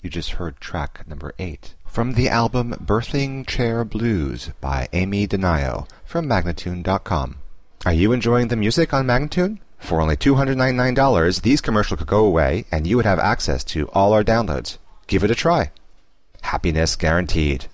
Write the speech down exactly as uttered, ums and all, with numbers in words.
You just heard track number eight from the album Birthing Chair Blues by Amy Denio from Magnatune dot com. Are you enjoying the music on Magnatune? For only two hundred ninety-nine dollars, these commercials could go away and you would have access to all our downloads. Give it a try. Happiness guaranteed.